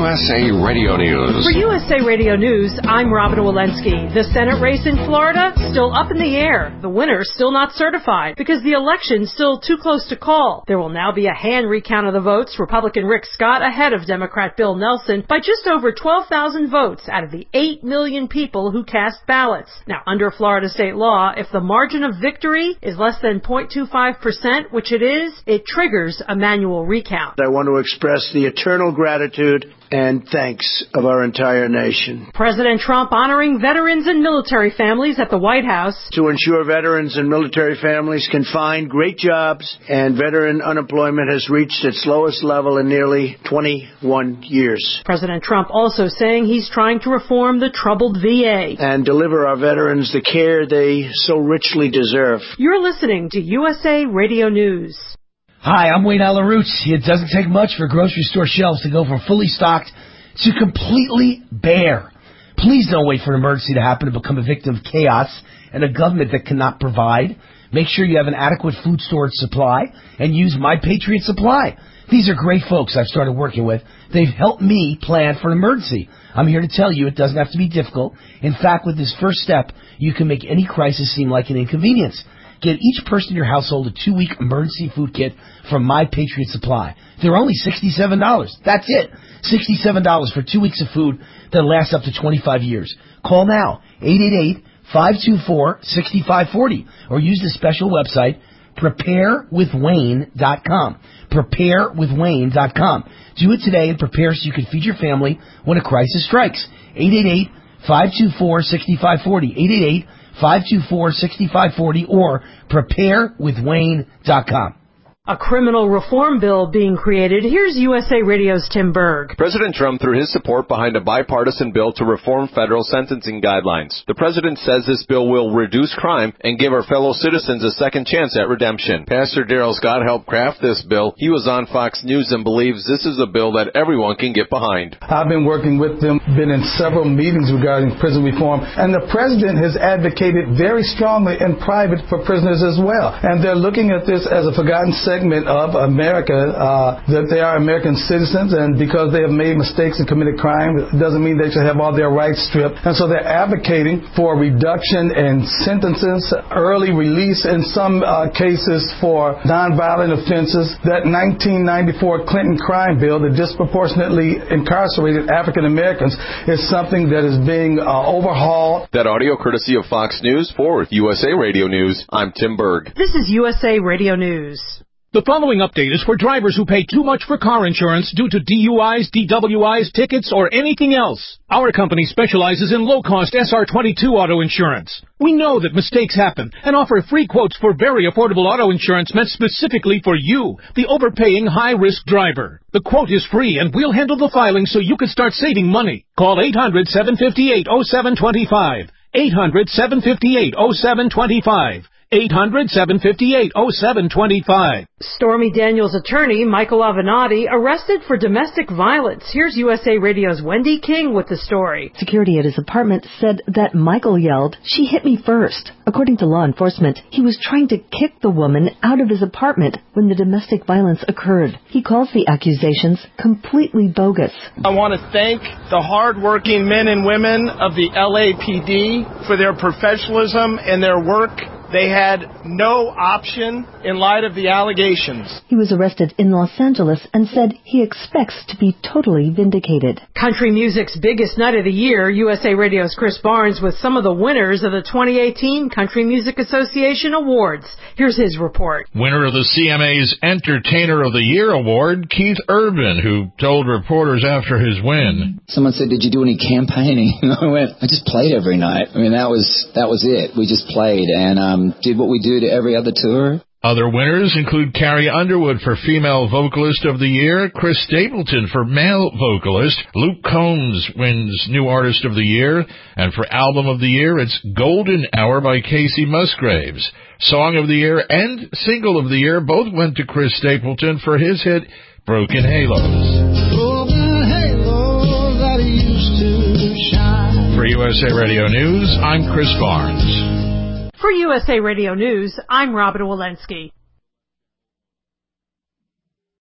USA Radio News. For USA Radio News, I'm Robin Walensky. The Senate race in Florida, still up in the air. The winner still not certified because the election's still too close to call. There will now be a hand recount of the votes. Republican Rick Scott ahead of Democrat Bill Nelson by just over 12,000 votes out of the 8 million people who cast ballots. Now, under Florida state law, if the margin of victory is less than 0.25%, which it is, it triggers a manual recount. I want to express the eternal gratitude and thanks of our entire nation. President Trump honoring veterans and military families at the White House. To ensure veterans and military families can find great jobs, and veteran unemployment has reached its lowest level in nearly 21 years. President Trump also saying he's trying to reform the troubled VA and deliver our veterans the care they so richly deserve. You're listening to USA Radio News. Hi, I'm Wayne Allyn Root. It doesn't take much for grocery store shelves to go from fully stocked to completely bare. Please don't wait for an emergency to happen to become a victim of chaos and a government that cannot provide. Make sure you have an adequate food storage supply and use My Patriot Supply. These are great folks I've started working with. They've helped me plan for an emergency. I'm here to tell you it doesn't have to be difficult. In fact, with this first step, you can make any crisis seem like an inconvenience. Get each person in your household a 2-week emergency food kit from My Patriot Supply. They're only $67. That's it. $67 for 2 weeks of food that lasts up to 25 years. Call now, 888-524-6540, or use the special website, preparewithwayne.com. Preparewithwayne.com. Do it today and prepare so you can feed your family when a crisis strikes. 888-524-6540. 888-524-6540 or preparewithwayne.com. A criminal reform bill being created. Here's USA Radio's Tim Berg. President Trump threw his support behind a bipartisan bill to reform federal sentencing guidelines. The president says this bill will reduce crime and give our fellow citizens a second chance at redemption. Pastor Darrell Scott helped craft this bill. He was on Fox News and believes this is a bill that everyone can get behind. I've been working with them, been in several meetings regarding prison reform, and the president has advocated very strongly in private for prisoners as well. And they're looking at this as a forgotten segment of America, that they are American citizens, and because they have made mistakes and committed crime, it doesn't mean they should have all their rights stripped. And so they're advocating for reduction in sentences, early release in some cases for nonviolent offenses. That 1994 Clinton crime bill that disproportionately incarcerated African Americans is something that is being overhauled. That audio courtesy of Fox News. For USA Radio News, I'm Tim Berg. This is USA Radio News. The following update is for drivers who pay too much for car insurance due to DUIs, DWIs, tickets, or anything else. Our company specializes in low-cost SR22 auto insurance. We know that mistakes happen and offer free quotes for very affordable auto insurance meant specifically for you, the overpaying high-risk driver. The quote is free and we'll handle the filing so you can start saving money. Call 800-758-0725. 800-758-0725. 800-758-0725. Stormy Daniels' attorney, Michael Avenatti, arrested for domestic violence. Here's USA Radio's Wendy King with the story. Security at his apartment said that Michael yelled, "She hit me first." According to law enforcement, he was trying to kick the woman out of his apartment when the domestic violence occurred. He calls the accusations completely bogus. I want to thank the hard-working men and women of the LAPD for their professionalism and their work. They had no option in light of the allegations. He was arrested in Los Angeles and said he expects to be totally vindicated. Country music's biggest night of the year, USA Radio's Chris Barnes with some of the winners of the 2018 Country Music Association Awards. Here's his report. Winner of the CMA's Entertainer of the Year Award, Keith Urban, who told reporters after his win. Someone said, "Did you do any campaigning?" And I went, "I just played every night." I mean, that was it. We just played and did what we do to every other tour. Other winners include Carrie Underwood for Female Vocalist of the Year, Chris Stapleton for Male Vocalist, Luke Combs wins New Artist of the Year, and for Album of the Year, it's Golden Hour by Casey Musgraves. Song of the Year and Single of the Year both went to Chris Stapleton for his hit, Broken Halos. Broken halos that used to shine. For USA Radio News, I'm Chris Barnes. For USA Radio News, I'm Robin Walensky.